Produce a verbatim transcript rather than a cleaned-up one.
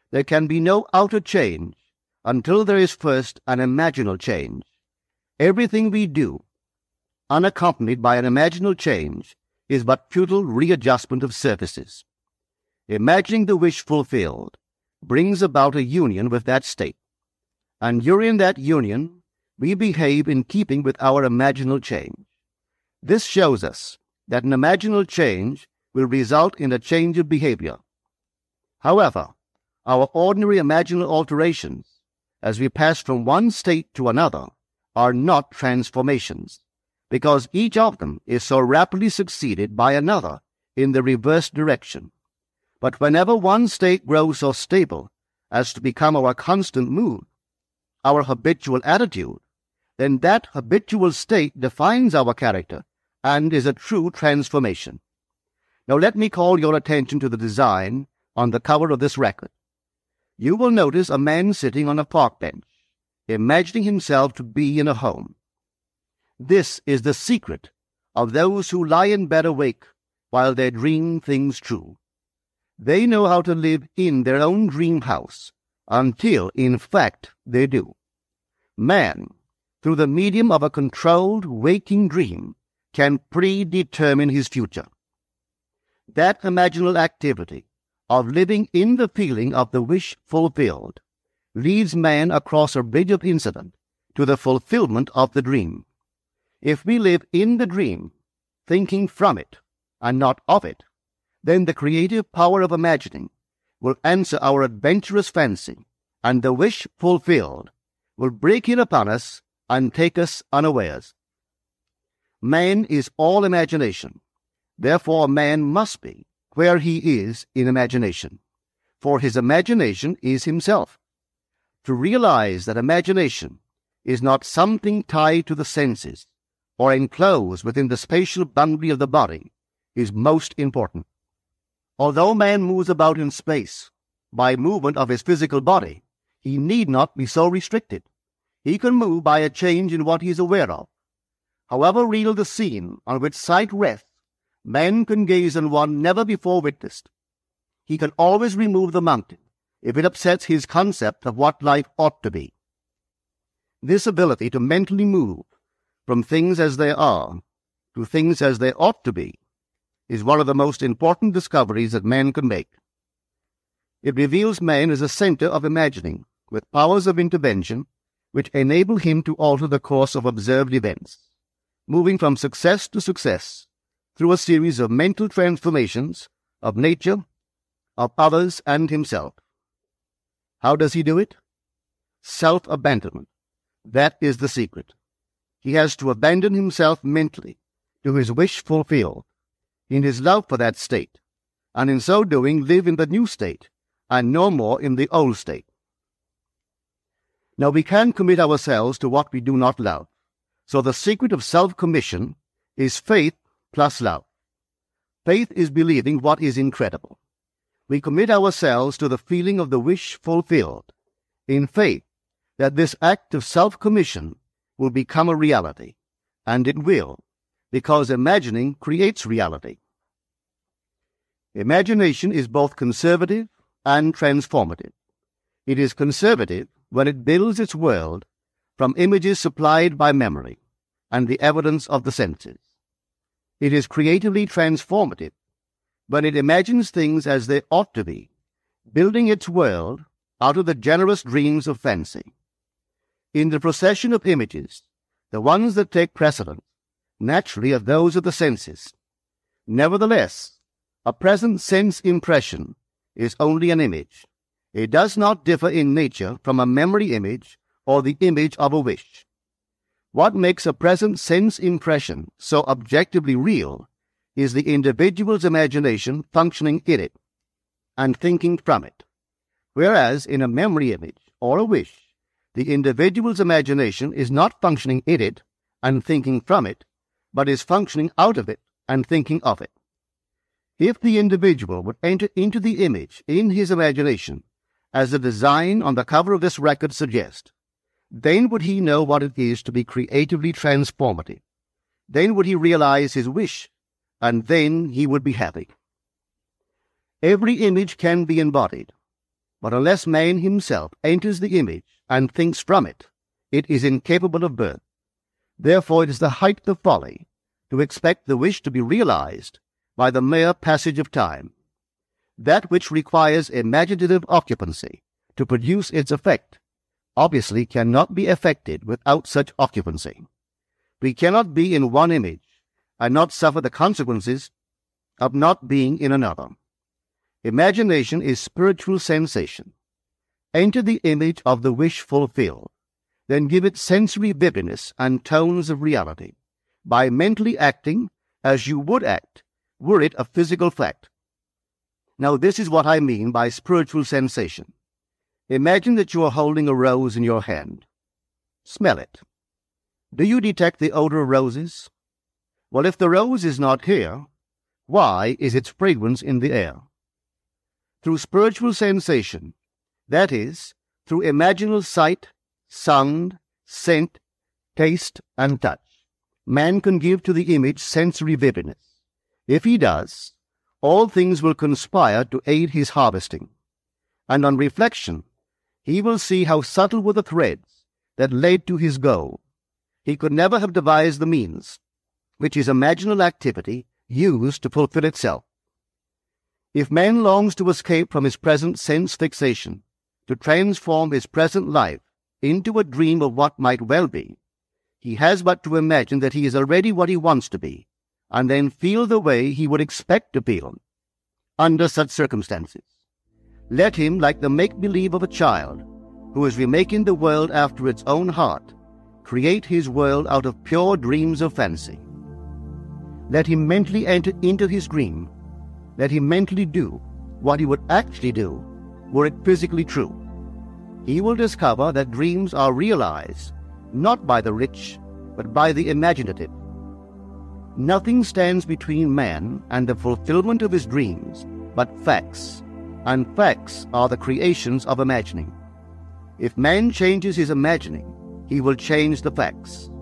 there can be no outer change until there is first an imaginal change. Everything we do, unaccompanied by an imaginal change, is but futile readjustment of surfaces. Imagining the wish fulfilled brings about a union with that state, and during that union we behave in keeping with our imaginal change. This shows us that an imaginal change will result in a change of behavior. However, our ordinary imaginal alterations, as we pass from one state to another, are not transformations, because each of them is so rapidly succeeded by another in the reverse direction. But whenever one state grows so stable as to become our constant mood, our habitual attitude, then that habitual state defines our character and is a true transformation. Now let me call your attention to the design on the cover of this record. You will notice a man sitting on a park bench, imagining himself to be in a home. This is the secret of those who lie in bed awake while they dream things true. They know how to live in their own dream house until, in fact, they do. Man, through the medium of a controlled waking dream, can predetermine his future. That imaginal activity of living in the feeling of the wish fulfilled leads man across a bridge of incident to the fulfillment of the dream. If we live in the dream, thinking from it and not of it, then the creative power of imagining will answer our adventurous fancy, and the wish fulfilled will break in upon us and take us unawares. Man is all imagination. Therefore man must be where he is in imagination, for his imagination is himself. To realize that imagination is not something tied to the senses or enclosed within the spatial boundary of the body is most important. Although man moves about in space by movement of his physical body, he need not be so restricted. He can move by a change in what he is aware of. However real the scene on which sight rests, man can gaze on one never before witnessed. He can always remove the mountain if it upsets his concept of what life ought to be. This ability to mentally move from things as they are to things as they ought to be is one of the most important discoveries that man can make. It reveals man as a center of imagining with powers of intervention which enable him to alter the course of observed events, moving from success to success through a series of mental transformations of nature, of others, and himself. How does he do it? Self-abandonment. That is the secret. He has to abandon himself mentally to his wish fulfilled, in his love for that state, and in so doing live in the new state, and no more in the old state. Now we can commit ourselves to what we do not love, so the secret of self-commission is faith plus love. Faith is believing what is incredible. We commit ourselves to the feeling of the wish fulfilled, in faith that this act of self-commission will become a reality, and it will, because imagining creates reality. Imagination is both conservative and transformative. It is conservative when it builds its world from images supplied by memory and the evidence of the senses. It is creatively transformative when it imagines things as they ought to be, building its world out of the generous dreams of fancy. In the procession of images, the ones that take precedence naturally are those of the senses. Nevertheless, a present sense impression is only an image. It does not differ in nature from a memory image or the image of a wish. What makes a present sense impression so objectively real is the individual's imagination functioning in it and thinking from it, whereas in a memory image or a wish, the individual's imagination is not functioning in it and thinking from it, but is functioning out of it and thinking of it. If the individual would enter into the image in his imagination, as the design on the cover of this record suggests, then would he know what it is to be creatively transformative. Then would he realize his wish, and then he would be happy. Every image can be embodied. But unless man himself enters the image and thinks from it, it is incapable of birth. Therefore it is the height of folly to expect the wish to be realized by the mere passage of time. That which requires imaginative occupancy to produce its effect obviously cannot be effected without such occupancy. We cannot be in one image and not suffer the consequences of not being in another. Imagination is spiritual sensation. Enter the image of the wish fulfilled, then give it sensory vividness and tones of reality, by mentally acting as you would act were it a physical fact. Now this is what I mean by spiritual sensation. Imagine that you are holding a rose in your hand. Smell it. Do you detect the odor of roses? Well, if the rose is not here, why is its fragrance in the air? Through spiritual sensation, that is, through imaginal sight, sound, scent, taste, and touch, man can give to the image sensory vividness. If he does, all things will conspire to aid his harvesting, and on reflection, he will see how subtle were the threads that led to his goal. He could never have devised the means which his imaginal activity used to fulfill itself. If man longs to escape from his present sense fixation, to transform his present life into a dream of what might well be, he has but to imagine that he is already what he wants to be, and then feel the way he would expect to feel under such circumstances. Let him, like the make-believe of a child who is remaking the world after its own heart, create his world out of pure dreams of fancy. Let him mentally enter into his dream. Let him mentally do what he would actually do were it physically true. He will discover that dreams are realized not by the rich, but by the imaginative. Nothing stands between man and the fulfillment of his dreams but facts, and facts are the creations of imagining. If man changes his imagining, he will change the facts.